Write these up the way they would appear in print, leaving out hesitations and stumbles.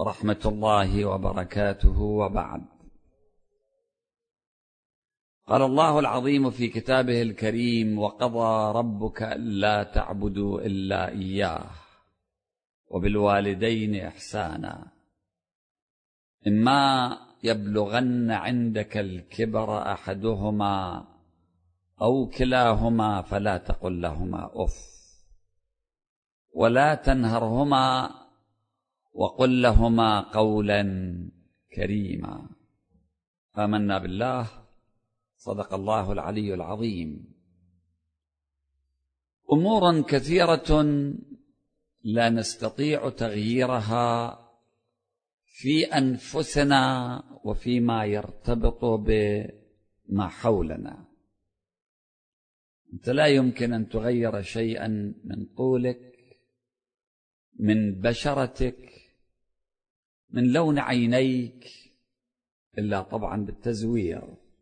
ورحمة الله وبركاته، وبعد. قال الله العظيم في كتابه الكريم: وقضى ربك ألا تعبدوا إلا إياه وبالوالدين إحسانا إما يبلغن عندك الكبر أحدهما أو كلاهما فلا تقل لهما أف ولا تنهرهما وقل لهما قولا كريما. آمنا بالله، صدق الله العلي العظيم. أمور كثيرة لا نستطيع تغييرها في أنفسنا وفيما يرتبط بما حولنا. أنت لا يمكن أن تغير شيئا من طولك، من بشرتك، من لون عينيك، إلا طبعا بالتزوير.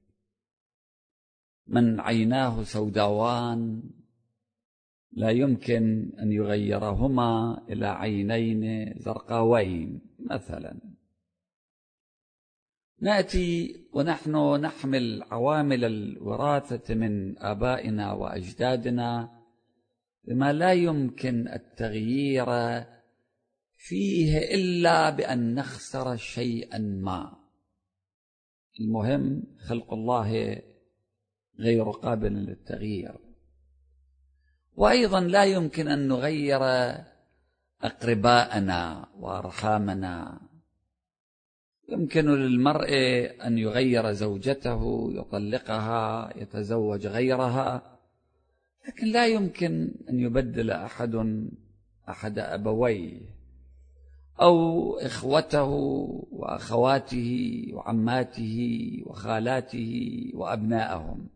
من عيناه سوداوان لا يمكن أن يغيرهما إلى عينين زرقاوين مثلا. نأتي ونحن نحمل عوامل الوراثة من آبائنا وأجدادنا بما لا يمكن التغيير فيه إلا بأن نخسر شيئا ما. المهم خلق الله غير قابل للتغيير. وأيضا لا يمكن أن نغير أقرباءنا وأرحامنا. يمكن للمرء أن يغير زوجته، يطلقها، يتزوج غيرها، لكن لا يمكن أن يبدل أحد أبويه أو إخوته وأخواته وعماته وخالاته وأبنائهم.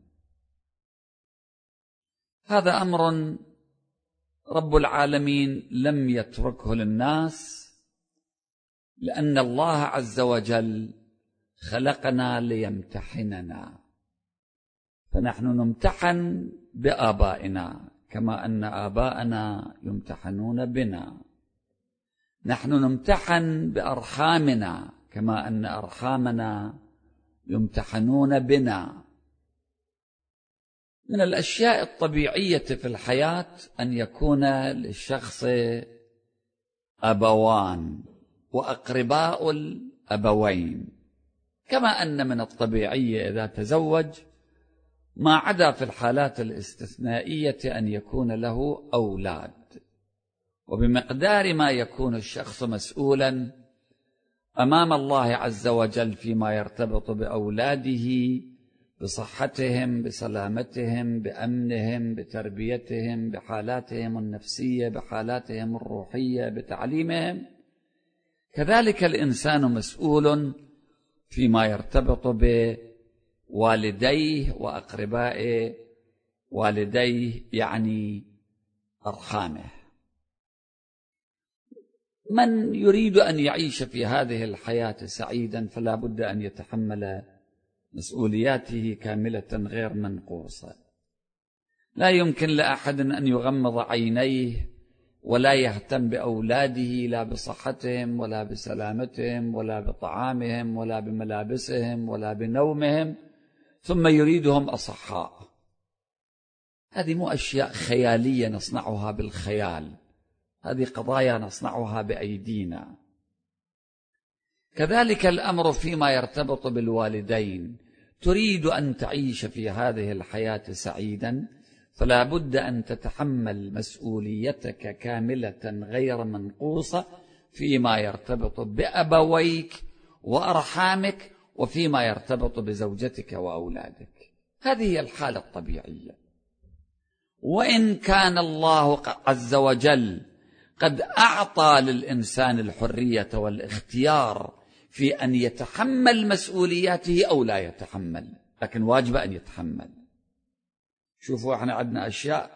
هذا أمر رب العالمين لم يتركه للناس، لأن الله عز وجل خلقنا ليمتحننا، فنحن نمتحن بآبائنا كما أن آباءنا يمتحنون بنا. نحن نمتحن بأرحامنا كما أن أرحامنا يمتحنون بنا. من الأشياء الطبيعية في الحياة أن يكون للشخص أبوان وأقرباء الأبوين، كما أن من الطبيعي إذا تزوج ما عدا في الحالات الاستثنائية أن يكون له أولاد. وبمقدار ما يكون الشخص مسؤولا أمام الله عز وجل فيما يرتبط بأولاده، بصحتهم، بسلامتهم، بأمنهم، بتربيتهم، بحالاتهم النفسية، بحالاتهم الروحية، بتعليمهم، كذلك الإنسان مسؤول فيما يرتبط بوالديه وأقرباء والديه، يعني أرحامه. من يريد أن يعيش في هذه الحياة سعيدا فلا بد أن يتحمل مسؤولياته كاملة غير منقوصة. لا يمكن لأحد أن يغمض عينيه ولا يهتم بأولاده، لا بصحتهم ولا بسلامتهم ولا بطعامهم ولا بملابسهم ولا بنومهم، ثم يريدهم أصحاء. هذه مو أشياء خيالية نصنعها بالخيال، هذه قضايا نصنعها بأيدينا. كذلك الأمر فيما يرتبط بالوالدين. تريد أن تعيش في هذه الحياة سعيدا فلا بد أن تتحمل مسؤوليتك كاملة غير منقوصة فيما يرتبط بأبويك وأرحامك وفيما يرتبط بزوجتك وأولادك. هذه هي الحالة الطبيعية. وإن كان الله عز وجل قد أعطى للإنسان الحرية والاختيار في أن يتحمل مسؤولياته أو لا يتحمل، لكن واجب أن يتحمل. شوفوا احنا عندنا أشياء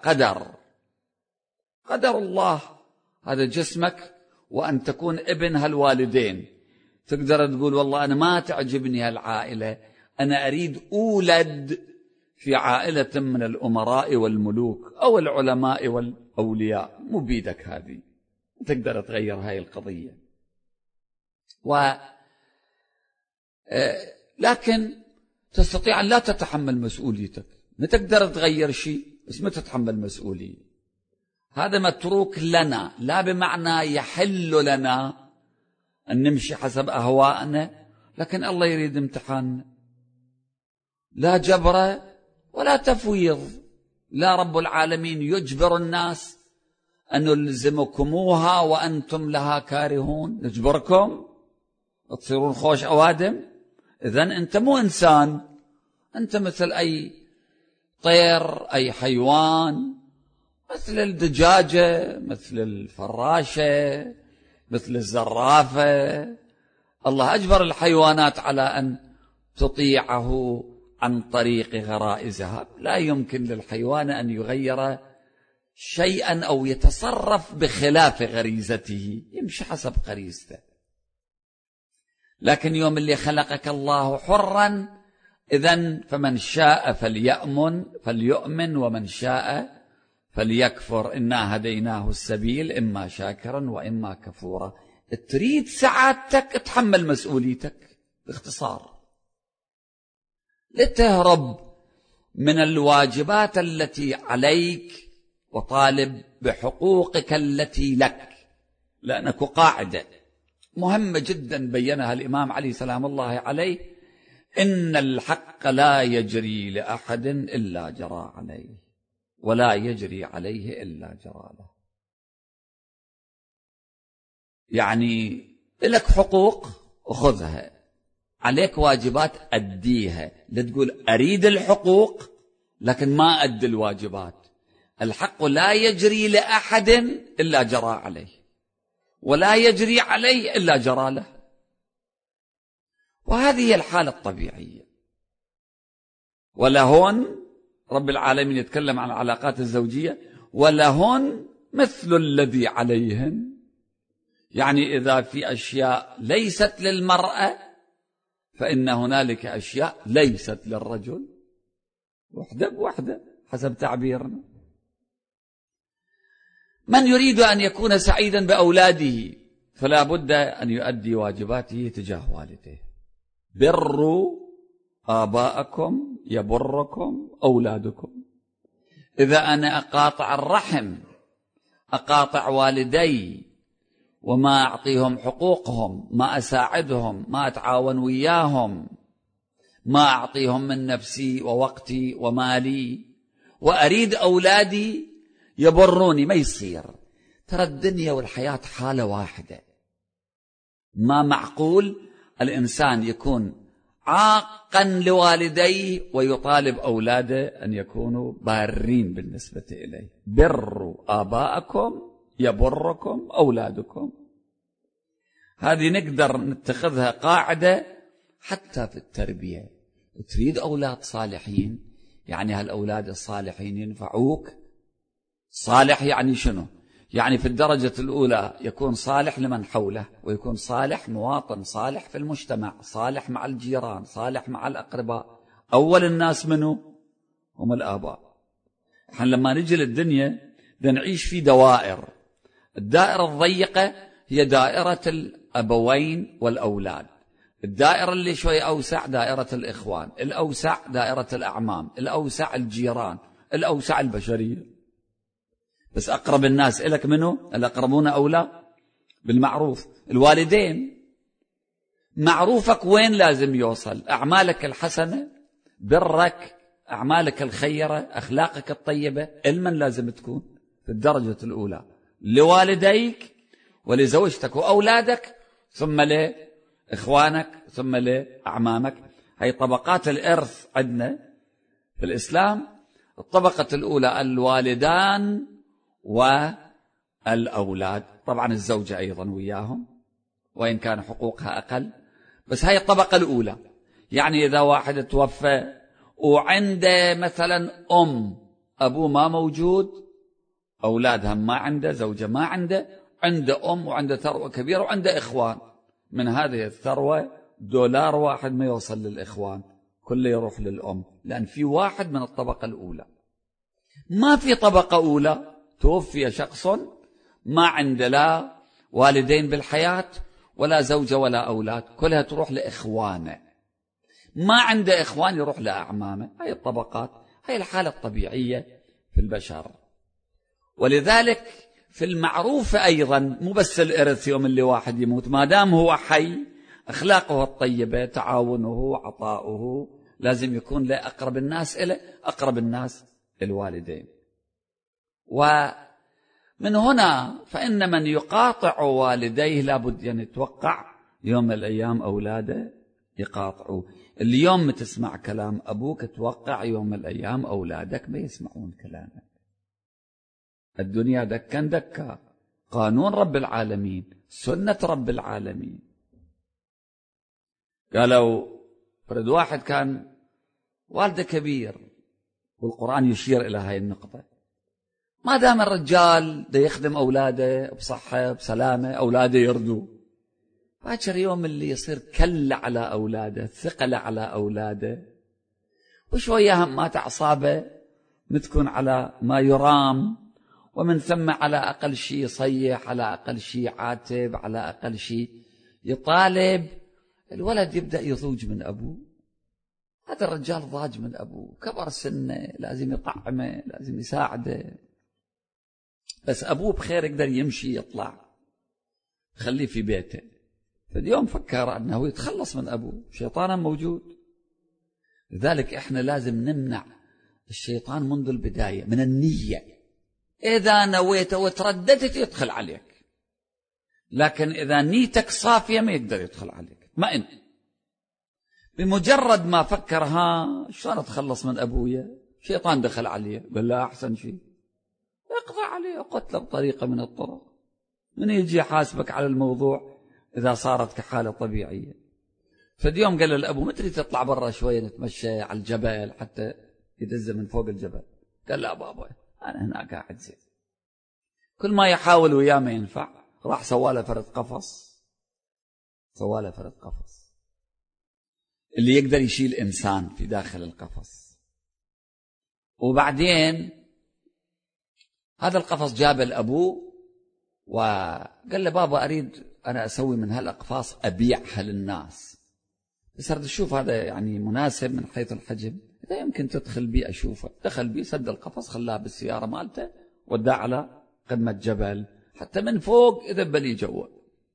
قدر الله، هذا جسمك وأن تكون ابن هالوالدين. تقدر تقول والله أنا ما تعجبني هالعائلة، أنا أريد أولد في عائلة من الأمراء والملوك أو العلماء والأولياء. مو بيدك هذه، تقدر تغير هاي القضية. لكن تستطيع أن لا تتحمل مسؤوليتك، ما تقدر تغير شيء بس ما تتحمل مسؤولية. هذا متروك لنا، لا بمعنى يحل لنا أن نمشي حسب أهوائنا، لكن الله يريد امتحاننا. لا جبر ولا تفويض، لا رب العالمين يجبر الناس أن نلزمكموها وأنتم لها كارهون. نجبركم تصيرون خوش أوادم؟ إذن أنت مو إنسان، أنت مثل أي طير، أي حيوان، مثل الدجاجة، مثل الفراشة، مثل الزرافة. الله أجبر الحيوانات على أن تطيعه عن طريق غرائزها. لا يمكن للحيوان أن يغير شيئا أو يتصرف بخلاف غريزته، يمشي حسب غريزته. لكن يوم اللي خلقك الله حرا، إذن فمن شاء فليؤمن ومن شاء فليكفر، إنا هديناه السبيل إما شاكرا وإما كفورا. تريد سعادتك تحمل مسؤوليتك، باختصار، لتهرب من الواجبات التي عليك وطالب بحقوقك التي لك. لأنك قاعدة مهمة جدا بينها الإمام علي سلام الله عليه: إن الحق لا يجري لأحد إلا جرى عليه، ولا يجري عليه إلا جرى له. يعني لك حقوق أخذها، عليك واجبات أديها. لا تقول أريد الحقوق لكن ما أدي الواجبات. الحق لا يجري لأحد إلا جرى عليه، ولا يجري عليه إلا جرى له. وهذه هي الحالة الطبيعية. ولهن، رب العالمين يتكلم عن العلاقات الزوجية، ولهن مثل الذي عليهن. يعني إذا في أشياء ليست للمرأة فإن هنالك أشياء ليست للرجل، وحدة بوحدة حسب تعبيرنا. من يريد أن يكون سعيدا بأولاده فلا بد أن يؤدي واجباته تجاه والديه. بروا آباءكم يبركم أولادكم. إذا أنا أقاطع الرحم، أقاطع والدي وما أعطيهم حقوقهم، ما أساعدهم، ما أتعاون وياهم، ما أعطيهم من نفسي ووقتي ومالي، وأريد أولادي يبروني، ما يصير. ترى الدنيا والحياة حالة واحدة. ما معقول الإنسان يكون عاقا لوالديه ويطالب أولاده أن يكونوا بارين بالنسبة إليه. بروا آباءكم يبركم أولادكم. هذه نقدر نتخذها قاعدة حتى في التربية. تريد أولاد صالحين، يعني هالأولاد الصالحين ينفعوك. صالح يعني شنو؟ يعني في الدرجة الأولى يكون صالح لمن حوله، ويكون صالح مواطن صالح في المجتمع، صالح مع الجيران، صالح مع الأقرباء. أول الناس منه هم الآباء. احنا لما نجي للدنيا نعيش في دوائر. الدائرة الضيقة هي دائرة الأبوين والأولاد. الدائرة اللي شوي أوسع دائرة الإخوان، الأوسع دائرة الأعمام، الأوسع الجيران، الأوسع البشرية. بس أقرب الناس إلك منه الأقربون أولى بالمعروف. الوالدين، معروفك وين لازم يوصل؟ أعمالك الحسنة، برك، أعمالك الخيرة، أخلاقك الطيبة، علما لازم تكون في الدرجة الأولى لوالديك ولزوجتك وأولادك، ثم لإخوانك، ثم لأعمامك. هي طبقات الإرث عندنا في الإسلام. الطبقة الأولى الوالدان والأولاد، طبعا الزوجة أيضا وياهم وإن كان حقوقها أقل، بس هاي الطبقة الأولى. يعني إذا واحد توفى وعنده مثلا أبوه ما موجود، أولادها ما عنده، زوجة ما عنده وعنده ثروة كبيرة وعنده إخوان، من هذه الثروة $1 واحد ما يوصل للإخوان، كله يروح للأم، لأن في واحد من الطبقة الأولى. ما في طبقة أولى، توفي شخص ما عنده لا والدين بالحياة ولا زوجة ولا أولاد، كلها تروح لإخوانه. ما عنده إخوان يروح لأعمامه. هاي الطبقات، هاي الحالة الطبيعية في البشر. ولذلك في المعروف أيضا مو بس الإرث، يوم اللي واحد يموت ما دام هو حي أخلاقه الطيبة، تعاونه، عطاؤه، لازم يكون لأقرب الناس إليه، أقرب الناس الوالدين. ومن هنا فإن من يقاطع والديه لابد أن يتوقع يوم من الأيام أولاده يقاطعوا. اليوم تسمع كلام أبوك، توقع يوم من الأيام أولادك ما يسمعون كلامك. الدنيا دكا دكا، قانون رب العالمين، سنة رب العالمين. قالوا فرد واحد كان والده كبير، والقرآن يشير إلى هاي النقطة، ما دام الرجال دا يخدم أولاده بصحة بسلامة، أولاده يردوا. باكر يوم اللي يصير كل على أولاده، ثقل على أولاده، وشوية همات أعصابه متكون على ما يرام، ومن ثم على أقل شيء يصيح، على أقل شيء عاتب، على أقل شيء يطالب. الولد يبدأ يضوج من أبوه. هذا الرجال ضاج من أبوه، كبر سنه، لازم يطعمه، لازم يساعده، بس أبوه بخير يقدر يمشي يطلع، خليه في بيته. فاليوم فكر أنه يتخلص من أبوه، شيطانا موجود. لذلك إحنا لازم نمنع الشيطان منذ البداية من النية. إذا نويت وترددت يدخل عليك، لكن إذا نيتك صافية ما يقدر يدخل عليك. ما إن بمجرد ما فكر شلون أتخلص من أبويا، شيطان دخل عليه، قال له أحسن شيء اقضى عليه وقتله بطريقة من الطرق. من يجي يحاسبك على الموضوع إذا صارت كحالة طبيعية. فاليوم قال للأبو ما تريد تطلع برا شوية نتمشى على الجبل حتى يدز من فوق الجبل؟ قال لا بابا أنا هنا قاعد زين. كل ما يحاول وياه ما ينفع، راح سواله فرد قفص، سواله فرد قفص اللي يقدر يشيل إنسان في داخل القفص. وبعدين هذا القفص جاب الأبو وقال له بابا أريد أنا أسوي من هالأقفاص أبيعها للناس، بس أريد أشوف هذا يعني مناسب من حيث الحجم، إذا يمكن تدخل بي أشوفه. دخل بي، سد القفص، خلاه بالسيارة مالته، وداه على قمة جبل حتى من فوق يذب لي جوا.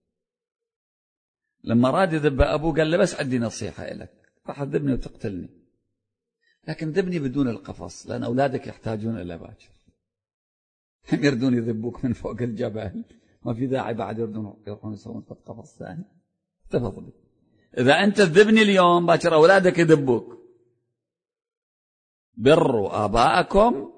لما راد يذب أبوه قال له بس عندي نصيحة لك، راح تذبني وتقتلني، لكن ذبني بدون القفص، لأن أولادك يحتاجون إلى باكر. هم يردون يذبوك من فوق الجبل، ما في داعي بعد يروحون يسوون قفص ثاني. تفضل، إذا أنت تذبني اليوم باكر أولادك يذبوك. بروا آباءكم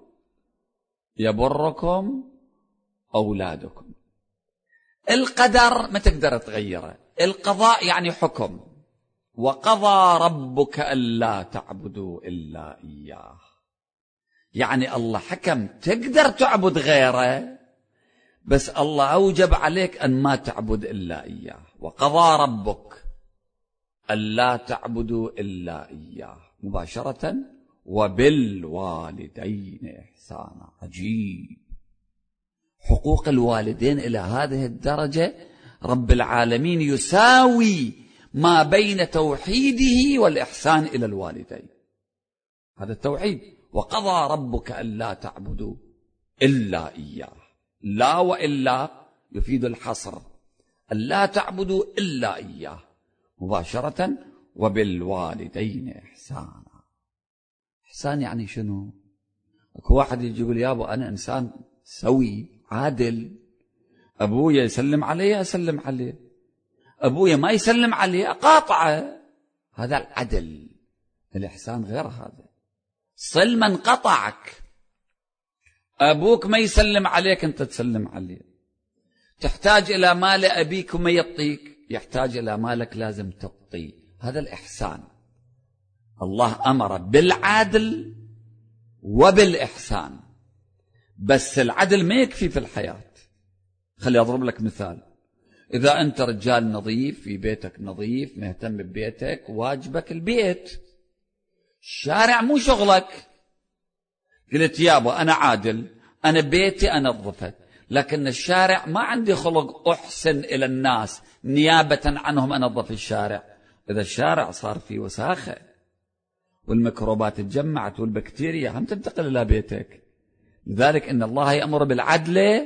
يبركم أولادكم. القدر ما تقدر تغيره، القضاء يعني حكم. وقضى ربك ألا تعبدوا إلا إياه، يعني الله حكم تقدر تعبد غيره، بس الله أوجب عليك أن ما تعبد إلا إياه. وقضى ربك ألا تعبدوا إلا إياه مباشرة وبالوالدين إحسانا. عجيب، حقوق الوالدين إلى هذه الدرجة رب العالمين يساوي ما بين توحيده والإحسان إلى الوالدين. هذا التوحيد. وقضى ربك ألا تعبدوا إلا إياه، لا وإلا يفيد الحصر، ألا تعبدوا إلا إياه مباشرة وبالوالدين إحسانا. إحسان يعني شنو؟ أكو واحد يجي يقول يا أبو أنا إنسان سوي عادل، أبويا يسلم علي أسلم عليه، أبويا ما يسلم عليه أقاطعه، هذا العدل. الإحسان غير هذا. صل من قطعك، أبوك ما يسلم عليك أنت تسلم عليه، تحتاج إلى مال أبيك وما يعطيك، يحتاج إلى مالك لازم تعطيه، هذا الإحسان. الله أمر بالعدل وبالإحسان، بس العدل ما يكفي في الحياة. خلي أضرب لك مثال. إذا أنت رجال نظيف، في بيتك نظيف، مهتم ببيتك، واجبك البيت، الشارع مو شغلك. قلت يابا أنا عادل، أنا بيتي أنظفه، لكن الشارع ما عندي خلق أحسن إلى الناس نيابة عنهم أنظف الشارع. إذا الشارع صار فيه وساخة والميكروبات اتجمعت والبكتيريا هم تنتقل إلى بيتك. لذلك إن الله يأمر بالعدل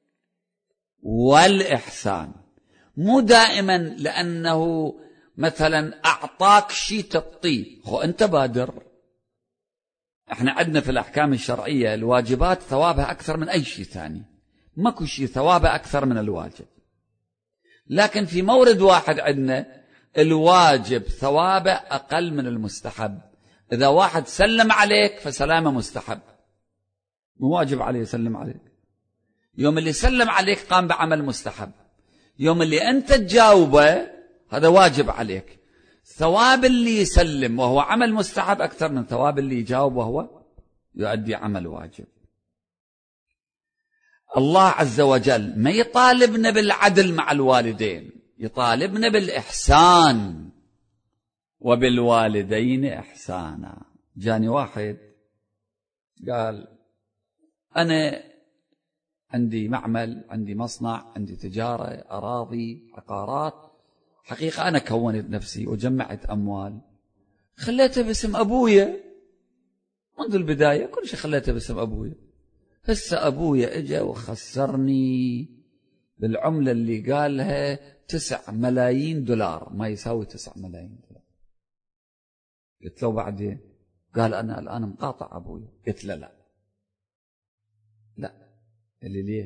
والإحسان، مو دائما لأنه مثلا أعطاك شيء تطيب، أنت بادر. احنا عندنا في الأحكام الشرعية الواجبات ثوابها أكثر من أي شيء ثاني، ماكو شيء ثوابه أكثر من الواجب. لكن في مورد واحد عندنا الواجب ثوابه أقل من المستحب. إذا واحد سلم عليك فسلامه مستحب، مو واجب عليه يسلم عليك. يوم اللي سلم عليك قام بعمل مستحب، يوم اللي أنت تجاوبه هذا واجب عليك. ثواب اللي يسلم وهو عمل مستحب أكثر من ثواب اللي يجاوب وهو يؤدي عمل واجب. الله عز وجل ما يطالبنا بالعدل مع الوالدين، يطالبنا بالإحسان، وبالوالدين إحسانا. جاني واحد قال أنا عندي معمل، عندي مصنع، عندي تجارة، أراضي، عقارات، حقيقة أنا كونت نفسي وجمعت أموال خليتها باسم أبويا منذ البداية، كل شيء خليتها باسم أبويا. هسه أبويا إجا وخسرني بالعملة اللي قالها 9 ملايين دولار، ما يساوي 9 ملايين دولار. قلت له بعدين؟ قال أنا الآن مقاطع أبويا. قلت له لا، اللي ليش؟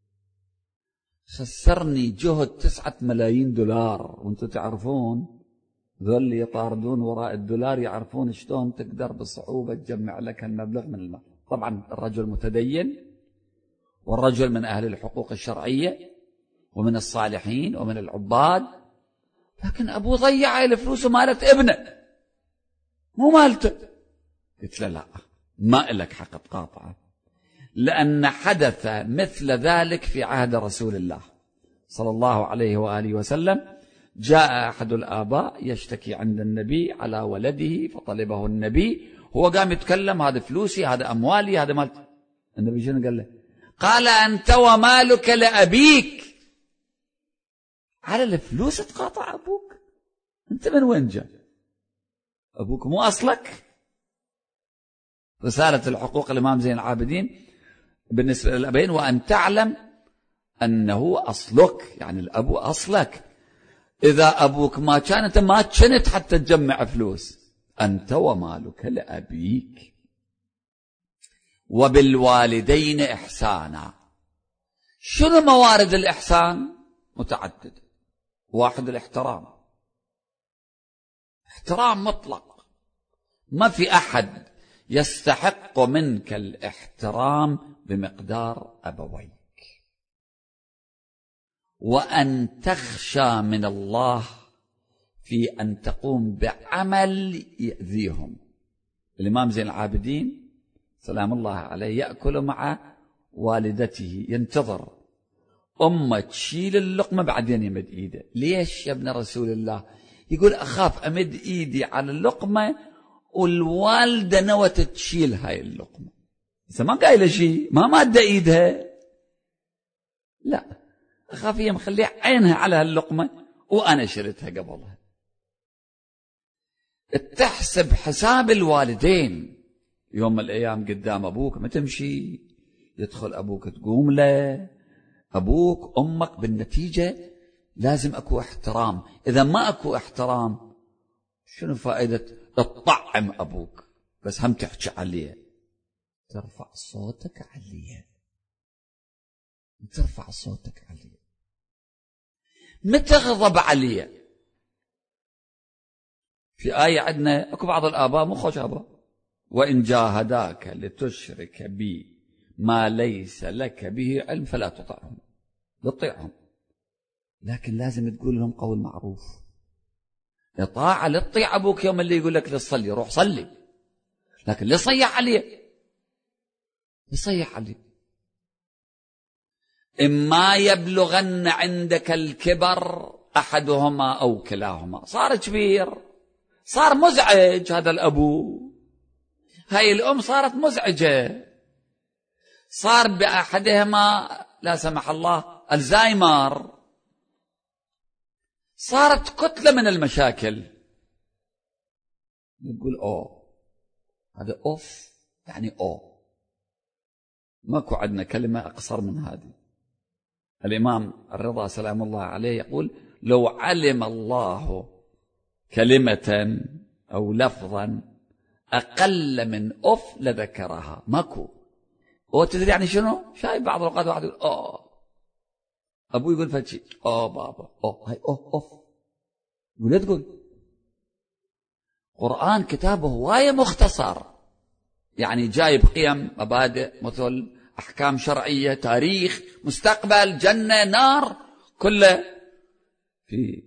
خسرني جهد 9 ملايين دولار، وانتم تعرفون ذول اللي يطاردون وراء الدولار يعرفون شلون تقدر بصعوبة تجمع لك المبلغ من المال. طبعا الرجل متدين، والرجل من أهل الحقوق الشرعية ومن الصالحين ومن العباد، لكن أبوه ضيع الفلوس ومالت ابنه مو مالته. قلت له لا، ما إلك حق تقاطعه، لأن حدث مثل ذلك في عهد رسول الله صلى الله عليه وآله وسلم. جاء أحد الآباء يشتكي عند النبي على ولده، فطلبه النبي، هو قام يتكلم هذا فلوسي، هذا أموالي، هذا مالتي. النبي شنو قال له؟ قال أنت ومالك لأبيك. على الفلوس تقاطع أبوك؟ أنت من وين جاء؟ أبوك مو أصلك؟ رسالة الحقوق الإمام زين العابدين بالنسبة للأبين: وأن تعلم أنه أصلك، يعني الأبو أصلك. إذا أبوك ما كان أنت ما كنت حتى تجمع فلوس. أنت ومالك لأبيك. وبالوالدين إحسانا. شنو موارد الإحسان؟ متعددة. واحد، الاحترام، احترام مطلق، ما في أحد يستحق منك الاحترام بمقدار أبويك. وأن تخشى من الله في أن تقوم بعمل يأذيهم. الإمام زين العابدين سلام الله عليه يأكل مع والدته، ينتظر أمه تشيل اللقمة بعدين يمد إيده. ليش يا ابن رسول الله؟ يقول أخاف أمد إيدي على اللقمة والوالدة نوت تشيل هاي اللقمة. إذا ما قايله شيء، ما مادة إيدها، لا، أخاف هي مخليها عينها على هاللقمة وأنا شريتها قبلها. تحسب حساب الوالدين. يوم من الأيام قدام أبوك ما تمشي، يدخل أبوك تقوم له، أبوك أمك، بالنتيجة لازم أكو احترام. إذا ما أكو احترام شنو فائدة تطعم أبوك بس هم تحكي عليه؟ ترفع صوتك عليه، ترفع صوتك عليه، ما تغضب عليه. في آية عندنا أكو بعض الآباء مو خوش آباء: وإن جاهداك لتشرك بي ما ليس لك به علم فلا تطعهم. تطيعهم، لكن لازم تقول لهم قول معروف. إطاعة. لا تطيع أبوك يوم اللي يقول لك لتصلي روح صلي، لكن لا يصيح عليه، يصيح عليه. إما يبلغن عندك الكبر أحدهما أو كلاهما. صار كبير، صار مزعج هذا الأبو، هاي الأم صارت مزعجة، صار بأحدهما لا سمح الله الزهايمر، صارت كتلة من المشاكل. يقول هذا أوف يعني ماكو عندنا كلمة أقصر من هذه. الإمام الرضا سلام الله عليه يقول لو علم الله كلمة أو لفظا أقل من أوف لذكرها. ماكو تدري يعني شنو؟ شايف بعض الأوقات واحد يقول أبوي يقول فتشي بابا هاي أوف ولا تقول. قرآن كتابه هواية مختصر، يعني جايب قيم مبادئ مثل أحكام شرعية تاريخ مستقبل جنة نار كله في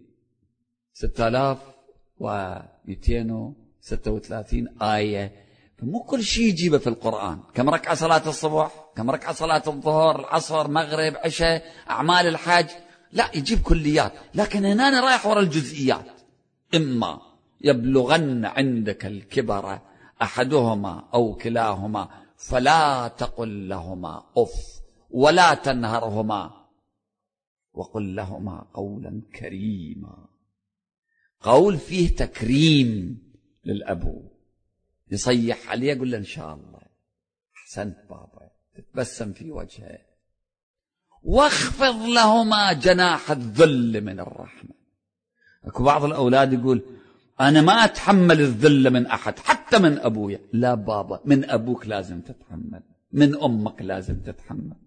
6236 آية. فمو كل شيء يجيبه في القرآن. كم ركعة صلاة الصبح، كم ركعة صلاة الظهر العصر مغرب عشاء أعمال الحج، لا يجيب كليات. لكن هنا أنا رايح وراء الجزئيات. إما يبلغن عندك الكبر أحدهما أو كلاهما فلا تقل لهما أف ولا تنهرهما وقل لهما قولا كريما. قول فيه تكريم للأبو، يصيح عليه يقول له إن شاء الله أحسنت بابا، تتبسم في وجهه. واخفض لهما جناح الذل من الرحمة. اكو بعض الأولاد يقول أنا ما أتحمل الذل من أحد حتى من أبويا. لا بابا، من أبوك لازم تتحمل، من أمك لازم تتحمل.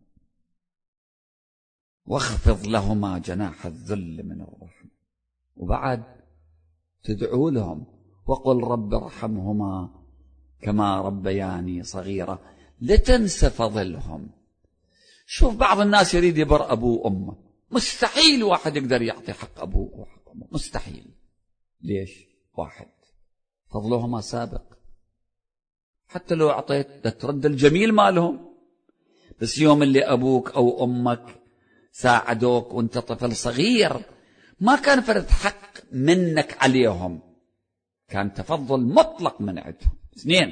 واخفض لهما جناح الذل من الرحمة. وبعد تدعو لهم وقل رب ارحمهما كما ربياني صغيرة. لتنسى فضلهم. شوف بعض الناس يريد يبر أبوه وأمه. مستحيل واحد يقدر يعطي حق أبوه وحق أمه، مستحيل. ليش؟ واحد، فضلهما سابق. حتى لو أعطيت ترد الجميل مالهم، بس يوم اللي أبوك أو أمك ساعدوك وانت طفل صغير ما كان فرد حق منك عليهم، كان تفضل مطلق من عندهم. اثنين،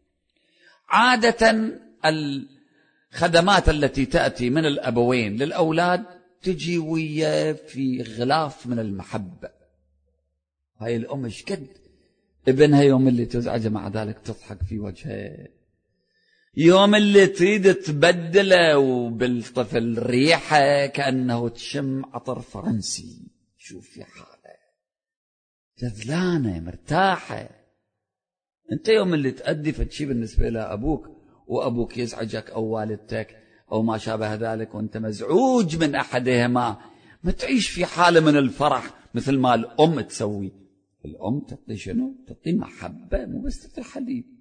عادة الخدمات التي تأتي من الأبوين للأولاد تجي ويا في غلاف من المحبة. هاي الأم ايش قد ابنها يوم اللي تزعجه مع ذلك تضحك في وجهه، يوم اللي تريد تبدله وبالطفل ريحة كأنه تشم عطر فرنسي. شوف في حاله جذلانة مرتاحة. انت يوم اللي تأدي فتشي بالنسبة لأبوك وأبوك يزعجك أو والدتك أو ما شابه ذلك وانت مزعوج من أحدهما، ما تعيش في حالة من الفرح مثل ما الأم تسوي. الأم تعطي شنو؟ تعطي محبة، مو بس تعطي حليب.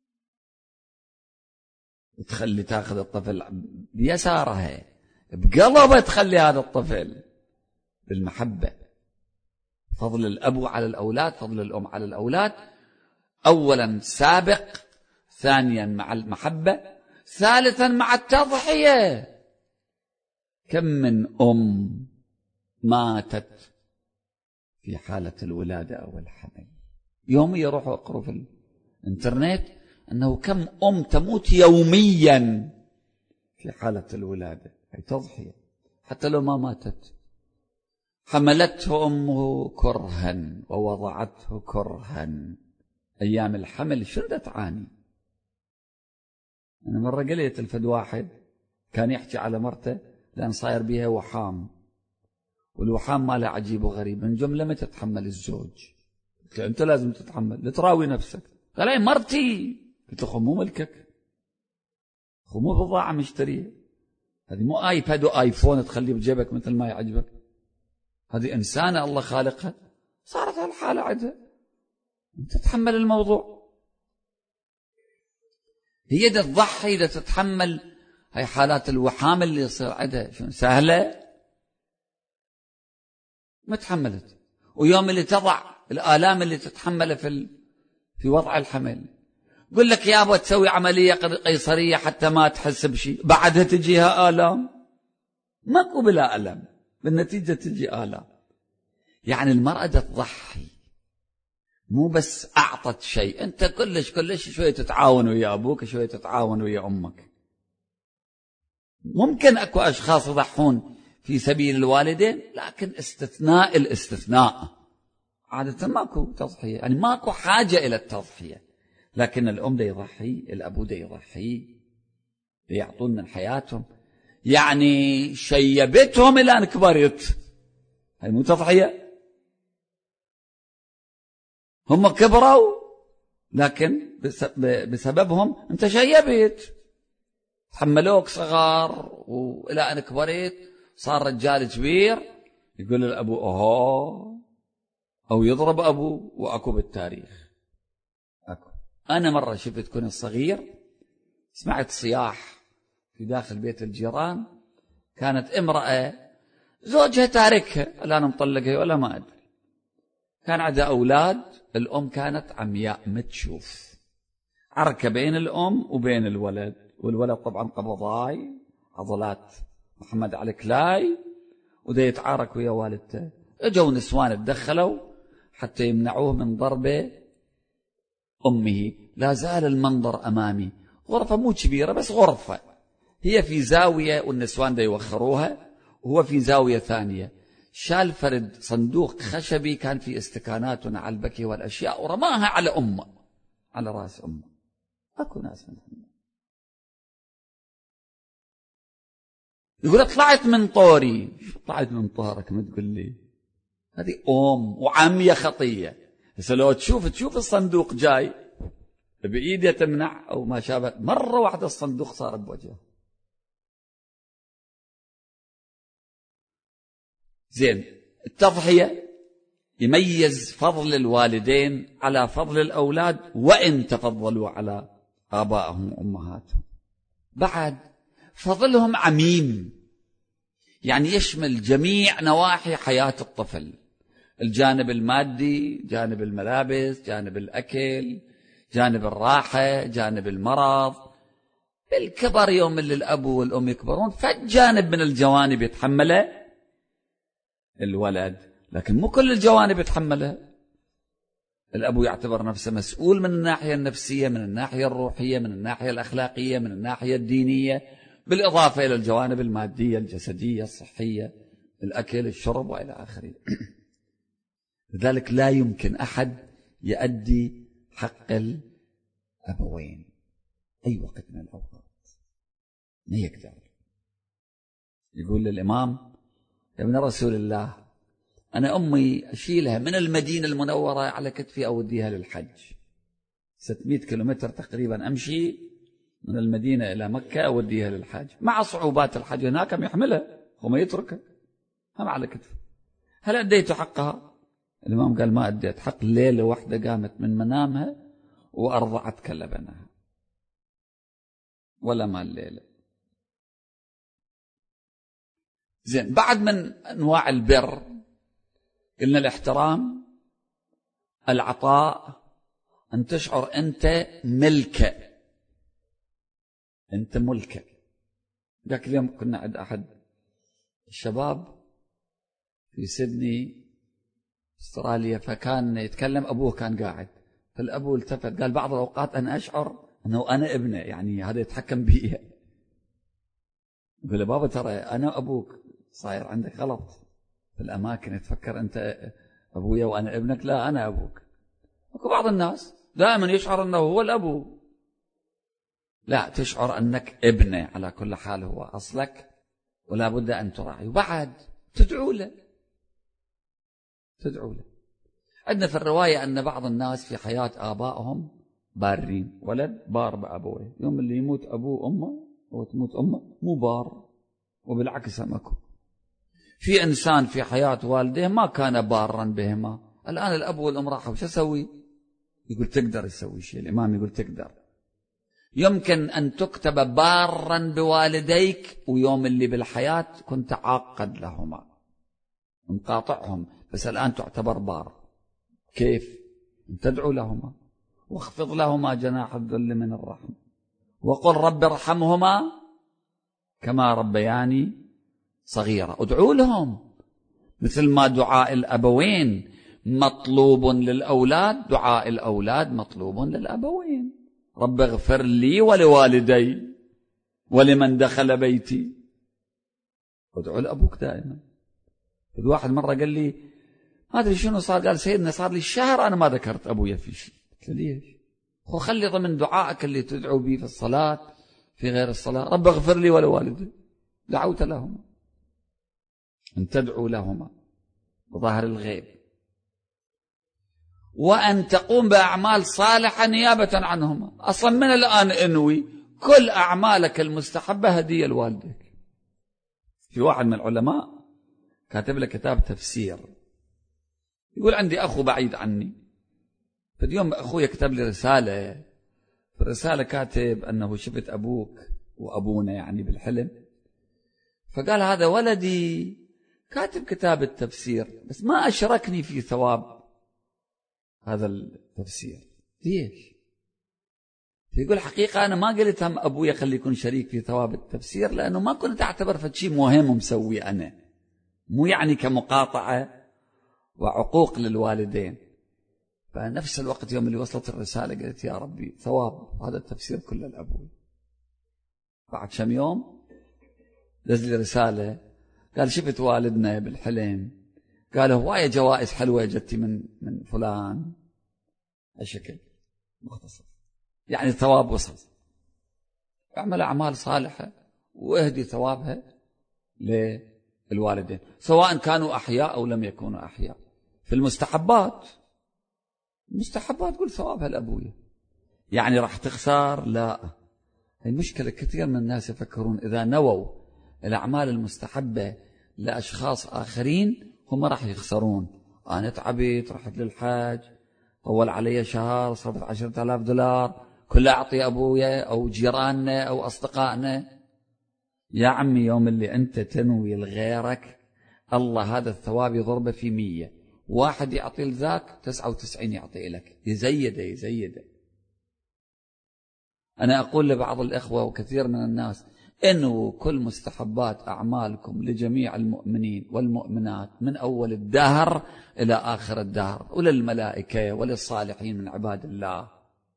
تخلي تاخذ الطفل بيسارها بقلبه، تخلي هذا الطفل بالمحبة. فضل الأب على الأولاد، فضل الأم على الأولاد. أولا سابق، ثانيا مع المحبة، ثالثا مع التضحية. كم من أم ماتت في حالة الولادة أو الحمل. يوم يروحوا يقروا في الانترنت أنه كم أم تموت يوميا في حالة الولادة. هي تضحية. حتى لو ما ماتت، حملته أمه كرها ووضعته كرها. أيام الحمل شو تعاني. أنا مرة قلت الفد واحد كان يحكي على مرته لأن صاير بيها وحام، والوحام ماله عجيب وغريب. من جملة ما تتحمل الزوج. قلت له أنت لازم تتحمل، لتراوي نفسك. قال لي مرتي. قلت له مو ملكك، مو بضاعة مشترية. هذه مو آيباد وآيفون تخليه بجيبك مثل ما يعجبك. هذه إنسانة الله خالقها، صارت هالحالة عندها، أنت تتحمل الموضوع. هي دا تضحي، دا تتحمل هاي حالات الوحام اللي يصير عندها. شو سهلة؟ ما تحملت. ويوم اللي تضع الآلام اللي تتحملها في وضع الحمل، قل لك يا أبو تسوي عملية قيصرية حتى ما تحس بشيء، بعدها تجيها آلام. ماكو بلا ألم، بالنتيجة تجي آلام. يعني المرأة تضحي، مو بس أعطت شيء. أنت كلش شوية تتعاون ويا أبوك، شوية تتعاون ويا أمك. ممكن أكو أشخاص يضحون في سبيل الوالدين، لكن استثناء الاستثناء، عادة ماكو تضحية، يعني ماكو حاجة إلى التضحية، لكن الأم دا يضحي، الأبو دا يضحي، يعطون من حياتهم، يعني شيبتهم إلى أن كبرت، هاي مو تضحية؟ هم كبروا لكن بسببهم أنت شيبت، تحملوك صغار وإلى أن كبرت صار رجال كبير، يقول الأبو أوه، أو يضرب أبو، وأكو بالتاريخ أكو. أنا مرة شفت كنت صغير سمعت صياح في داخل بيت الجيران، كانت امرأة زوجها تاركها، لا مطلقها ولا ما أدري، كان عندها أولاد، الأم كانت عمياء متشوف، عركة بين الأم وبين الولد، والولد طبعا قبضاي عضلات محمد علي كلاي، وده يتعارك ويا والدته، اجوا نسوان تدخلوا حتى يمنعوه من ضربه أمه. لا زال المنظر أمامي، غرفة مو كبيرة بس غرفة، هي في زاوية والنسوان ده يوخروها، وهو في زاوية ثانية، شال فرد صندوق خشبي كان في استكانات ونعلبكي والأشياء، ورماها على أمه، على رأس أمه. أكو ناس منهم يقول طلعت من طوري، طلعت من طارك ما تقول لي، هذه أم وعمية خطية. هسه لو تشوف الصندوق جاي بإيده تمنع أو ما شابه، مرة واحدة الصندوق صار بوجهه. زين، التضحية يميز فضل الوالدين على فضل الأولاد وإن تفضلوا على آبائهم وأمهاتهم. بعد فضلهم عميم، يعني يشمل جميع نواحي حياة الطفل، الجانب المادي، جانب الملابس، جانب الأكل، جانب الراحة، جانب المرض. بالكبر يوم اللي الأب والأم يكبرون فالجانب من الجوانب يتحمله الولد، لكن مو كل الجوانب يتحملها. الأب يعتبر نفسه مسؤول من الناحية النفسية، من الناحية الروحية، من الناحية الأخلاقية، من الناحية الدينية، بالإضافة إلى الجوانب المادية الجسدية الصحية، الأكل الشرب وإلى آخره. لذلك لا يمكن أحد يؤدي حق الأبوين أي وقت من الأوقات، ما يقدر. يقول للإمام يا ابن رسول الله، أنا أمي أشيلها من المدينة المنورة على كتفي أوديها للحج، 600 كيلومتر تقريبا أمشي من المدينة إلى مكة أوديها للحج، مع صعوبات الحج هناك هم يحملها وما يتركها، هم على كتفه. هل أديت حقها؟ الإمام قال ما أديت حق. ليلة واحدة قامت من منامها وأرضعت كلبنها، ولا ما الليلة. زين، بعد من أنواع البر قلنا الاحترام، العطاء، أن تشعر أنت ملكة، أنت ملكة. ذاك اليوم كنا عند أحد الشباب في سيدني استراليا، فكان يتكلم، أبوه كان قاعد، فالأبو التفت قال بعض الأوقات أنا أشعر أنه أنا ابنه، يعني هذا يتحكم بي. يقول بابا ترى أنا أبوك، صاير عندك غلط في الأماكن، تفكر أنت أبويا وأنا ابنك، لا أنا أبوك. وبعض الناس دائما يشعر أنه هو الأبو، لا، تشعر أنك ابنه على كل حال، هو أصلك ولا بد أن تراعي. وبعد تدعو له. عندنا في الرواية أن بعض الناس في حياة آبائهم بارين، ولد بار بأبوه، يوم اللي يموت أبوه أمه أو تموت أمه مو بار، وبالعكس همكم. في إنسان في حياة والديه ما كان بارا بهما، الآن الأب والأم راحوا، شو أسوي؟ يقول تقدر تسوي شيء. الإمام يقول تقدر، يمكن أن تكتب بارا بوالديك ويوم اللي بالحياة كنت عاقد لهما مقاطعهم، بس الآن تعتبر بار. كيف؟ تدعو لهما واخفض لهما جناح الذل من الرحمة وقل رب ارحمهما كما ربياني صغيرة. ادعوا لهم مثل ما دعاء الأبوين مطلوب للأولاد، دعاء الأولاد مطلوب للأبوين. رب اغفر لي ولوالدي، ولمن دخل بيتي. ادعو لأبوك دائما. الواحد مرة قال لي ما أدري شنو صار، قال سيدنا صار لي شهر أنا ما ذكرت أبويا في شيء. قلت له ليش؟ خلي ضمن دعائك اللي تدعو به في الصلاة في غير الصلاة رب اغفر لي ولوالدي. دعوت لهما أن تدعو لهما بظاهر الغيب، وأن تقوم بأعمال صالحة نيابة عنهما. أصلا من الآن انوي كل أعمالك المستحبة هدية لوالدك. في واحد من العلماء كاتب له كتاب تفسير، يقول عندي أخو بعيد عني، فاليوم أخوي كتب لي رسالة، في الرسالة كاتب أنه شفت أبوك وأبونا يعني بالحلم، فقال هذا ولدي كاتب كتاب التفسير بس ما أشركني في ثواب هذا التفسير. ليش؟ يقول حقيقة أنا ما قلت هم أبويا خلي يكون شريك في ثواب التفسير، لأنه ما كنت أعتبر فشي مهم مسوي أنا، مو يعني كمقاطعة وعقوق للوالدين. فنفس الوقت يوم اللي وصلت الرسالة قلت يا ربي ثواب هذا التفسير كله لأبوي. بعد كم يوم دز لي رسالة قال شفت والدنا بالحلم، قال هواية جوائز حلوة جتي من فلان الشكل مختصر، يعني ثواب وصل. اعمل أعمال صالحة واهدي ثوابها للوالدين سواء كانوا أحياء أو لم يكونوا أحياء. في المستحبات قل ثوابها لأبويا، يعني راح تخسر؟ لا. هي مشكلة كثير من الناس يفكرون إذا نووا الأعمال المستحبة لأشخاص آخرين هم راح يخسرون. أنا تعبت رحت للحج طول علي شهر صرفت 10,000 دولار كلها أعطي أبويا أو جيراننا أو أصدقائنا. يا عمي يوم اللي أنت تنوي لغيرك الله هذا الثواب يضربه في 100، واحد يعطي لذاك 99 يعطي لك، يزيده. أنا أقول لبعض الإخوة وكثير من الناس إنه كل مستحبات أعمالكم لجميع المؤمنين والمؤمنات من أول الدهر إلى آخر الدهر، وللملائكة وللصالحين من عباد الله.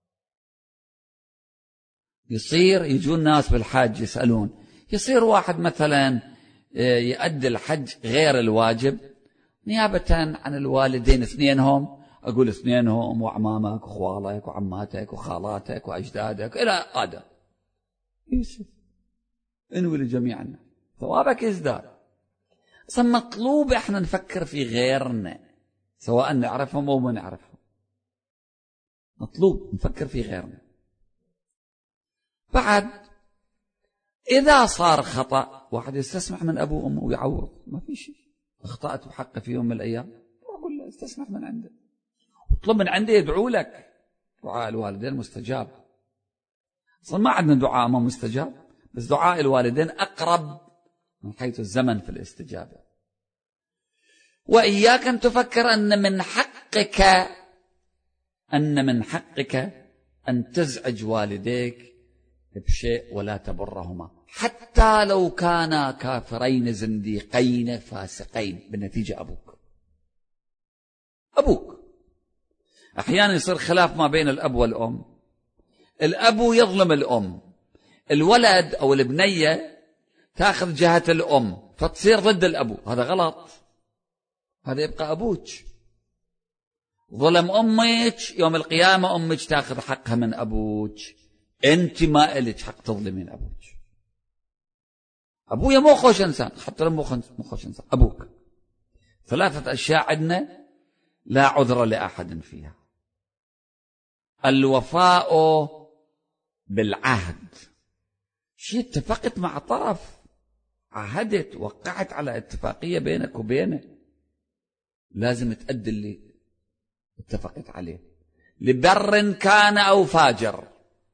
يصير يجون ناس بالحج يسألون، يصير واحد مثلا يؤدي الحج غير الواجب نيابة عن الوالدين اثنينهم، أقول اثنينهم وعمامك وخوالك وعماتك وخالاتك وأجدادك إلى آدم، يوسف انوي لجميعنا ثوابك يزداد. أصلا مطلوب احنا نفكر في غيرنا سواء نعرفهم أو ما نعرفهم، مطلوب نفكر في غيرنا. بعد إذا صار خطأ واحد يستسمح من أبوه وأمه ويعوض، ما في شيء. اخطأت بحقه في يوم من الأيام أقول له استسمح من عنده، اطلب من عنده يدعو لك. دعاء الوالدين مستجاب. أصلا ما عندنا دعاء ما مستجاب، بس دعاء الوالدين أقرب من حيث الزمن في الاستجابة. وإياك أن تفكر أن من حقك أن تزعج والديك بشيء ولا تبرهما حتى لو كانا كافرين زنديقين فاسقين. بالنتيجة أبوك أحيانا يصير خلاف ما بين الأب والأم، الأب يظلم الأم، الولد أو البنية تأخذ جهة الأم فتصير ضد الأبو، هذا غلط، هذا يبقى أبوك. ظلم أمك يوم القيامة أمك تأخذ حقها من أبوك، أنت ما إلك حق تظلمين أبوك. أبويا مو خوش إنسان، حتى لو مو خوش إنسان أبوك. 3 أشياء عندنا لا عذر لأحد فيها. الوفاء بالعهد، شيء اتفقت مع طرف، عهدت وقعت على اتفاقية بينك وبينه، لازم تأدي اللي اتفقت عليه لبر كان أو فاجر.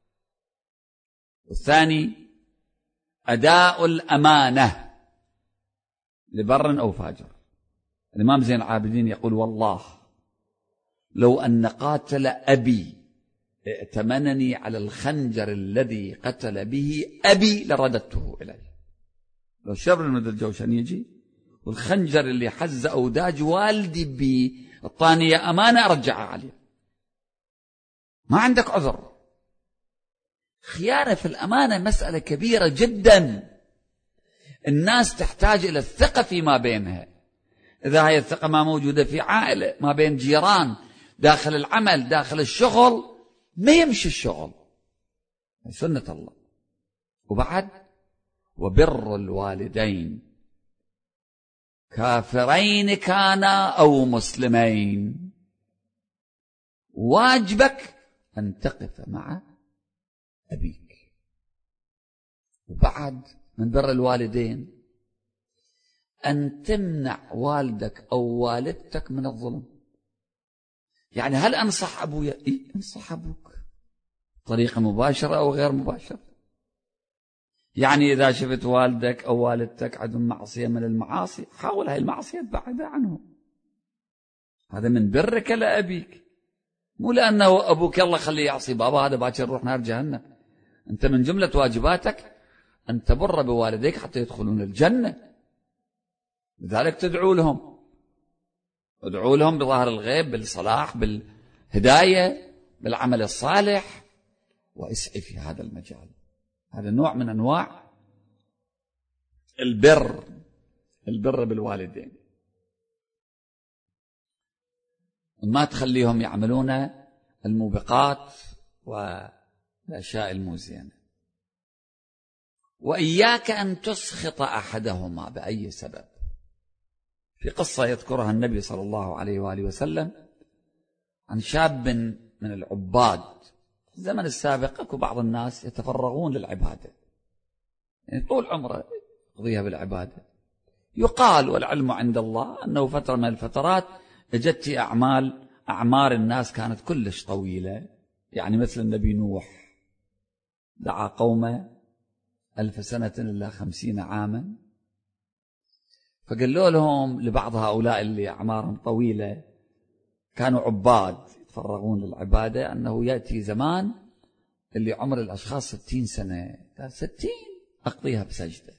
والثاني أداء الأمانة لبر أو فاجر. الإمام زين العابدين يقول والله لو أن قاتل أبي ائتمنني على الخنجر الذي قتل به أبي لرددته إليه. لو شبر من الجوشن يجي والخنجر اللي حز أوداج والدي بي الطانية أمانة أرجعها عليه، ما عندك عذر. خيانة في الأمانة مسألة كبيرة جدا، الناس تحتاج إلى الثقة فيما بينها. إذا هاي الثقة ما موجودة في عائلة، ما بين جيران، داخل العمل، داخل الشغل، ما يمشي الشغل. سنة الله. وبعد وبر الوالدين كافرين كانا أو مسلمين، واجبك أن تقف مع أبيك. وبعد من بر الوالدين أن تمنع والدك أو والدتك من الظلم. يعني هل أنصح أبويا؟ إيه، أنصح أبوك طريقة مباشرة أو غير مباشرة. يعني إذا شفت والدك أو والدتك عندهم معصية من المعاصي، حاول هاي المعصية تبعدها عنهم. هذا من برك لأبيك، مو لأنه أبوك يلا خليه يعصي بابا هذا باكر نروح نار جهنم. أنت من جملة واجباتك أن تبر بوالديك حتى يدخلون الجنة. لذلك تدعو لهم، ادعو لهم بظاهر الغيب، بالصلاح، بالهداية، بالعمل الصالح، واسعي في هذا المجال. هذا نوع من أنواع البر بالوالدين. ما تخليهم يعملون الموبقات والأشياء المزينة. وإياك أن تسخط أحدهما بأي سبب. في قصة يذكرها النبي صلى الله عليه وآله وسلم عن شاب من العباد. في الزمن السابق أكو بعض الناس يتفرغون للعبادة، يعني طول عمره يقضيها بالعبادة. يقال والعلم عند الله أنه فترة من الفترات اجت أعمار الناس كانت كلش طويلة، يعني مثل النبي نوح دعا قومه 1000 سنة إلا 50 عاما. فقالوا لهم لبعض هؤلاء اللي أعمارهم طويلة كانوا عباد يتفرغون للعبادة، أنه يأتي زمان اللي عمر الأشخاص 60 سنة. قال 60 أقضيها بسجدة،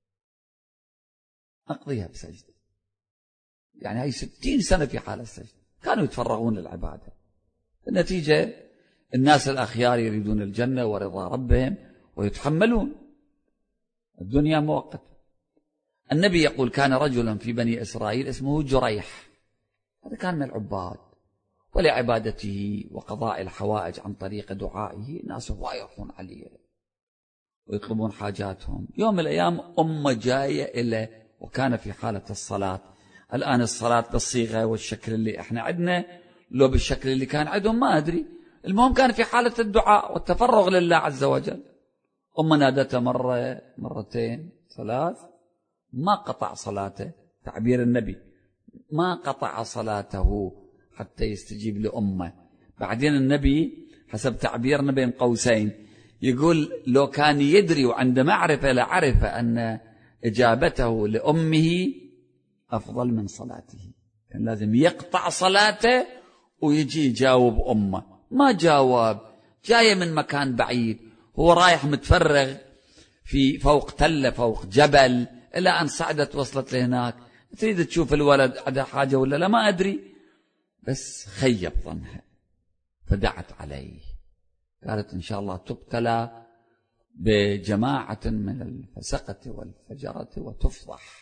أقضيها بسجدة. يعني هاي 60 سنة في حال السجدة. كانوا يتفرغون للعبادة. النتيجة الناس الأخيار يريدون الجنة ورضا ربهم ويتحملون. الدنيا مؤقتة. النبي يقول كان رجلا في بني إسرائيل اسمه جريح، هذا كان من العباد، ولعبادته وقضاء الحوائج عن طريق دعائه الناس وايقون عليه ويطلبون حاجاتهم. يوم من الأيام أمه جاية إليه وكان في حالة الصلاة. الآن الصلاة بالصيغة والشكل اللي احنا عندنا لو بالشكل اللي كان عندهم ما أدري، المهم كان في حالة الدعاء والتفرغ لله عز وجل. أمه نادته مرة، مرتين، 3، ما قطع صلاته. تعبير النبي ما قطع صلاته حتى يستجيب لأمه. بعدين النبي حسب تعبيرنا بين قوسين يقول لو كان يدري وعنده معرفة لعرف أن إجابته لأمه أفضل من صلاته، كان لازم يقطع صلاته ويجي يجاوب أمه. ما جاوب، جاي من مكان بعيد، هو رايح متفرغ في فوق تلة فوق جبل، إلى أن صعدت وصلت لهناك. تريد تشوف الولد عنده حاجة ولا لا ما أدري، بس خيب ظنها فدعت عليه. قالت إن شاء الله تبتلى بجماعة من الفسقة والفجرة وتفضح.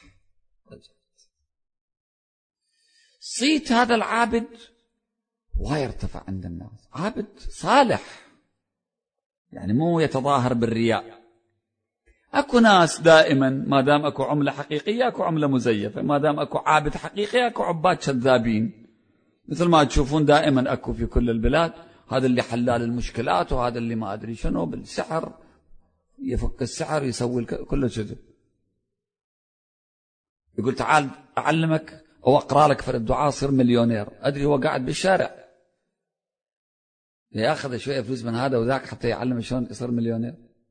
صيت هذا العابد ويرتفع عند الناس، عابد صالح، يعني مو يتظاهر بالرياء. اكو ناس دائما ما دام اكو عملة حقيقية اكو عملة مزيفة، ما دام اكو عابد حقيقي اكو عباد كذابين، مثل ما تشوفون دائما اكو في كل البلاد. هذا اللي حلال المشكلات وهذا اللي ما ادري شنو بالسحر، يفك السحر يسوي كله كذب. يقول تعال اعلمك او اقرا لك في الدعاء صير مليونير. ادري هو قاعد بالشارع ياخذ شويه فلوس من هذا وذاك حتى يعلم شلون يصير مليونير.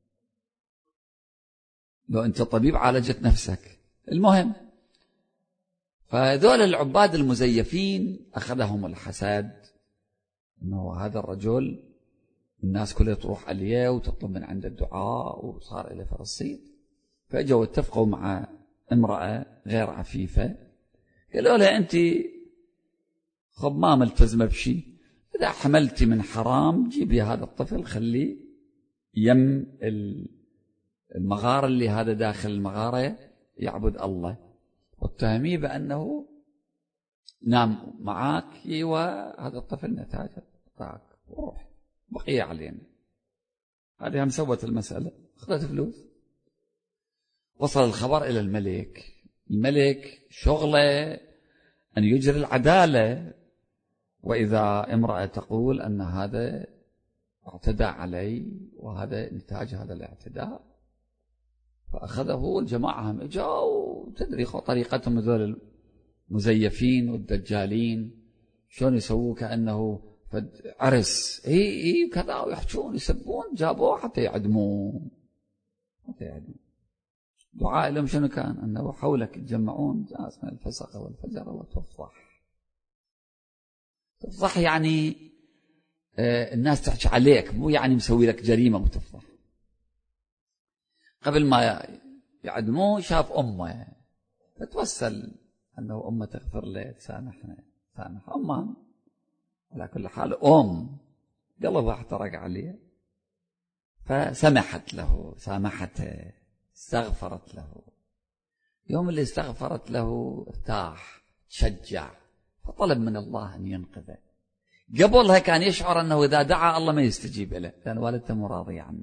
لو انت طبيب عالجت نفسك. المهم فهذول العباد المزيفين اخذهم الحسد، انه هذا الرجل الناس كلها تروح عليه وتطلب من عنده الدعاء، وصار له فرصيد. فاجوا اتفقوا مع امرأة غير عفيفة، قالوا لها انت خب ما ملتزمة بشيء، اذا حملتي من حرام جيبي هذا الطفل خليه يم المغارة اللي هذا داخل المغارة يعبد الله، واتهميه بأنه نام معاك وهذا الطفل نتاجه طاعك وروح بقية علينا. هذه هم سوت المسألة، أخذت فلوس. وصل الخبر إلى الملك. الملك شغله أن يجري العدالة، وإذا امرأة تقول أن هذا اعتدى علي وهذا نتاج هذا الاعتداء، فأخذه والجماعة هم اجوا، تدري طريقتهم هذول المزيفين والدجالين شلون يسووا كأنه عرس اي كذا، ويحجون يسبون، جابوه حتى يعدموه. دعاء لهم شنو كان؟ أنه حولك يتجمعون جاس من الفسق والفجر وتفضح. تفضح يعني الناس تحكي عليك، مو يعني مسوي لك جريمة وتفضح. قبل ما يعدموه شاف أمه، فتوسل أنه أمه تغفر له تسامحنا، سامح أمه. على كل حال قلبها احترق عليه، فسمحت له، سامحته، استغفرت له. يوم اللي استغفرت له ارتاح، تشجع، فطلب من الله أن ينقذه. قبلها كان يشعر أنه إذا دعا الله ما يستجيب له لأن والدته مو راضية عنه،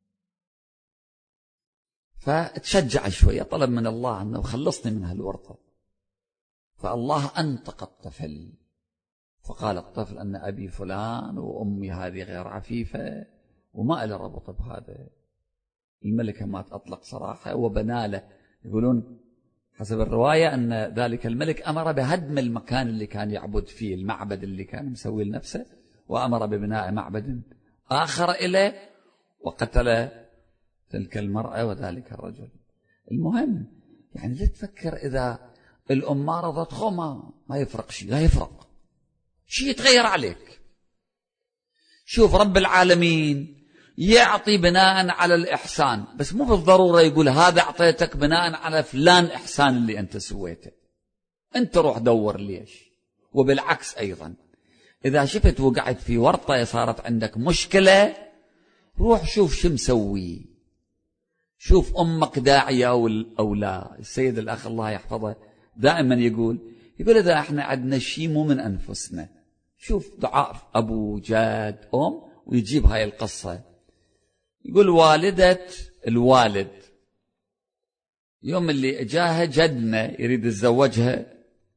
فتشجع شوية، طلب من الله أنه خلصني من هالورطة. فالله أنطق الطفل، فقال الطفل أن أبي فلان وأمي هذه غير عفيفة وما إلى ربط بهذا. الملك ما أطلق صراحة وبنى له. يقولون حسب الرواية أن ذلك الملك أمر بهدم المكان اللي كان يعبد فيه، المعبد اللي كان مسوي لنفسه، وأمر ببناء معبد آخر إليه، وقتل تلك المرأة وذلك الرجل. المهم يعني لا تفكر إذا الأم ما رضت ما يفرق شيء، لا يفرق شيء، يتغير عليك. شوف رب العالمين يعطي بناء على الإحسان، بس مو بالضرورة يقول هذا أعطيتك بناء على فلان إحسان اللي أنت سويته، أنت روح دور ليش. وبالعكس أيضا إذا شفت وقعت في ورطة صارت عندك مشكلة، روح شوف شو مسوي، شوف أمك داعية أو لا. السيد الأخ الله يحفظه دائما يقول إذا احنا عندنا شيء مو من أنفسنا، شوف دعاء أبو جاد ويجيب هاي القصة. يقول والدة الوالد يوم اللي اجاها جدنا يريد يتزوجها،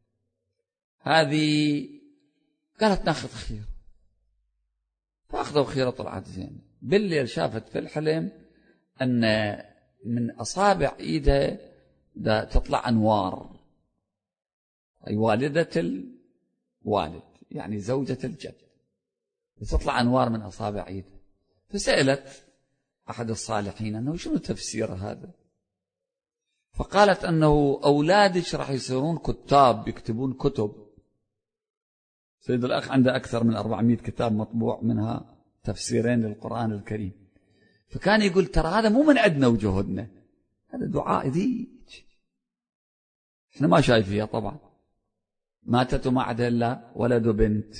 هذه قالت ناخذ خير، فأخذوا خيرة طلعت زين. بالليل شافت في الحلم أن من أصابع إيدها تطلع أنوار، أي والدة الوالد يعني زوجة الجد، تطلع أنوار من أصابع إيدها. فسألت أحد الصالحين أنه شنو تفسير هذا؟ فقالت أنه أولادك راح يصيرون كتاب، يكتبون كتب. سيد الأخ عنده أكثر من 400 كتاب مطبوع، منها تفسيرين للقرآن الكريم. فكان يقول ترى هذا مو من عندنا وجهدنا، هذا دعاء ذيك احنا ما شايفيها. طبعا ماتت وما عندها إلا ولد وبنت،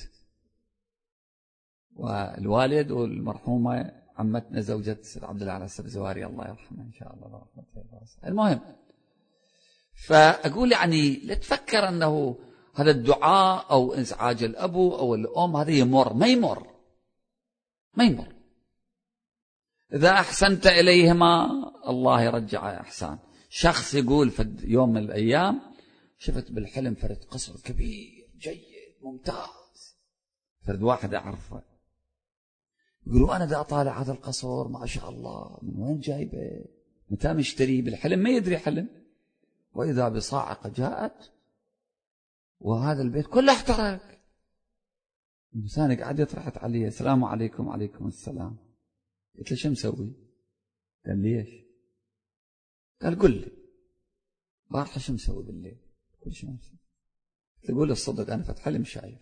والوالد والمرحومة عمتنا زوجة عبد الله على السبزواري الله يرحمه إن شاء الله. المهم فأقول يعني لا تفكر أنه هذا الدعاء أو إزعاج الأبو أو الأم هذا يمر، ما يمر. إذا أحسنت إليهما الله يرجع إحسان. شخص يقول في يوم من الأيام شفت بالحلم فرد قصر كبير جيد ممتاز، فرد واحد أعرفه، يقولوا أنا دا أطالع هذا القصر ما شاء الله من وين جايبه، متى مشتري؟ بالحلم ما يدري حلم، وإذا بصاعقة جاءت وهذا البيت كله احترق. الإنسان قعدت راحت عليه السلام عليكم. وعليكم السلام. قلت له شو مسوي؟ قال ليش؟ قال قل لي بارحة شو مسوي بالليل؟ كل شيء مسوي. تقول الصدق أنا فتح حلم شايف.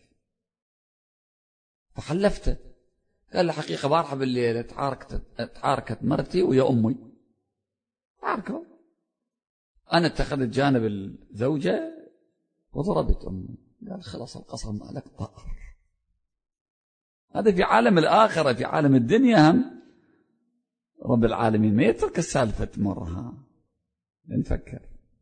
فحلفته، قال له حقيقة بارحة بالليل تعاركت مرتي ويا أمي، تعاركوا، أنا اتخذت جانب الزوجة وضربت أمي. قال خلاص القصر مالك طائر. هذا في عالم الآخرة. في عالم الدنيا هم رب العالمين ما يترك السالفة تمرها، نفكر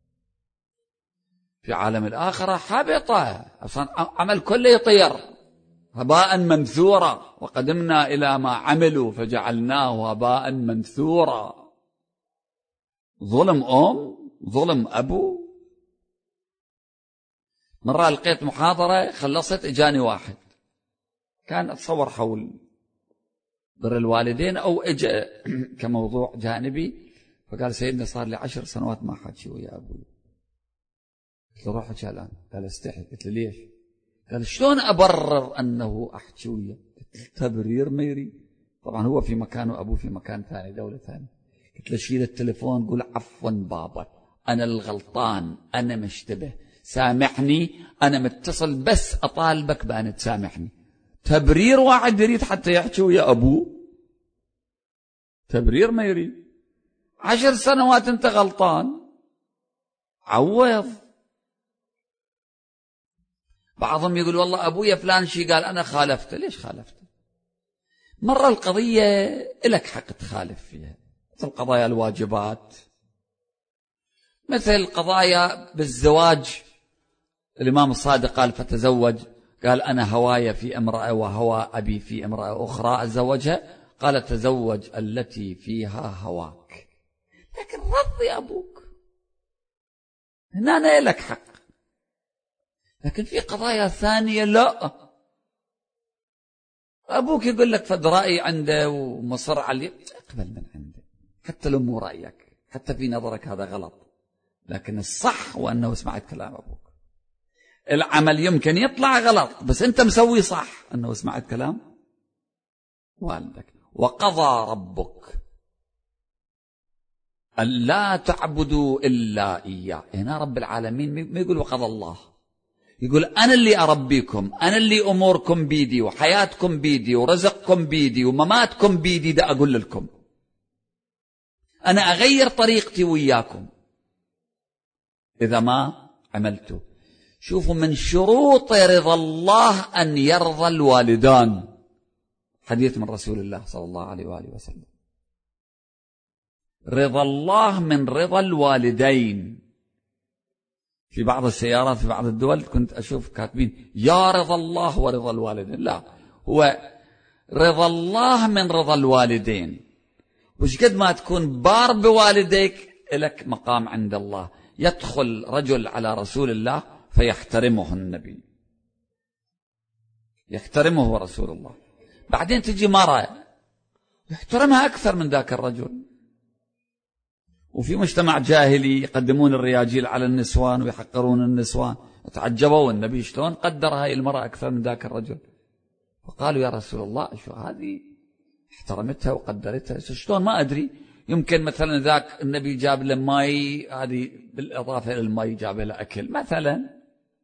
في عالم الآخرة حبطة، أصلا عمل كله يطير هباء منثورا، وقدمنا إلى ما عملوا فجعلناه هباء منثورا. ظلم ظلم أبو. مرة لقيت محاضرة خلصت إجاني واحد كان أتصور حول بر الوالدين أو إجا كموضوع جانبي، فقال سيدنا صار لي 10 سنوات ما حكي ويا أبوي. قلت له روح احكي الآن. قال استحي. قلت له ليش؟ قال شلون أبرر أنه أحكي وياه؟ قلت له تبرير ما يريد. طبعا هو في مكان وأبوه في مكان ثاني، دولة ثانية. قلت له شيل التليفون قول عفوا بابا، أنا الغلطان، أنا مشتبه، سامحني، أنا متصل بس أطالبك بأن تسامحني. تبرير واحد يريد حتى يحكي ويا أبوه؟ تبرير ما يريد. 10 سنوات أنت غلطان، عوض. بعضهم يقول والله أبويا فلان شي قال أنا خالفته. ليش خالفته؟ مرة القضية لك حق تخالف فيها، مثل قضايا الواجبات، مثل قضايا بالزواج. الإمام الصادق قال فتزوج، قال أنا هواي في امرأة وهوى أبي في امرأة أخرى أتزوجها، قال تزوج التي فيها هواك. لكن رضي أبوك، هنا لك حق. لكن في قضايا ثانية لا، أبوك يقول لك فد رأي عنده ومصر عليه، اقبل من عنده حتى لو مو رأيك، حتى في نظرك هذا غلط، لكن الصح هو أنه سمعت كلام أبوك. العمل يمكن يطلع غلط بس أنت مسوي صح، أنه سمعت كلام والدك. وقضى ربك ألا تعبدوا إلا إياه. هنا رب العالمين ما يقول وقضى الله، يقول أنا اللي أربيكم، أنا اللي أموركم بيدي، وحياتكم بيدي، ورزقكم بيدي، ومماتكم بيدي. ده أقول لكم أنا أغير طريقتي وياكم إذا ما عملتوا. شوفوا من شروط رضا الله أن يرضى الوالدان، حديث من رسول الله صلى الله عليه وآله وسلم. رضا الله من رضا الوالدين. في بعض السيارات في بعض الدول كنت أشوف كاتبين يا رضا الله ورضا الوالدين، لا، هو رضا الله من رضا الوالدين. وش قد ما تكون بار بوالديك لك مقام عند الله. يدخل رجل على رسول الله فيحترمه النبي، يحترمه رسول الله، بعدين تجي مرة يحترمها أكثر من ذاك الرجل. وفي مجتمع جاهلي يقدمون الرياجيل على النسوان ويحقرون النسوان، تعجبوا النبي شلون قدر هاي المرأة أكثر من ذاك الرجل. فقالوا يا رسول الله شو هذه احترمتها وقدرتها، شلون ما أدري، يمكن مثلا ذاك النبي جاب له ماي، هذه بالإضافة إلى الماي جاب له أكل مثلا.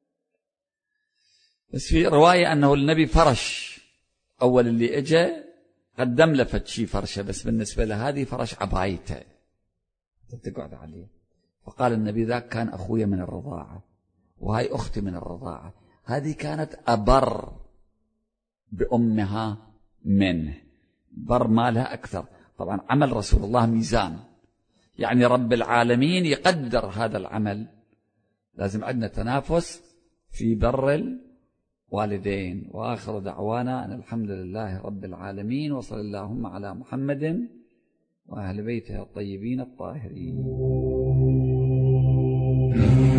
بس في رواية أنه النبي فرش أول اللي إجا قدم له فتشي فرشة، بس بالنسبة له هذه فرش عبايته تقعد عليه. فقال النبي ذاك كان أخويا من الرضاعة وهاي أختي من الرضاعة، هذه كانت أبر بأمها منه، بر مالها أكثر. طبعا عمل رسول الله ميزان، يعني رب العالمين يقدر هذا العمل. لازم عندنا تنافس في بر الوالدين. وآخر دعوانا أن الحمد لله رب العالمين، وصلى اللهم على محمد وأهل بيته الطيبين الطاهرين.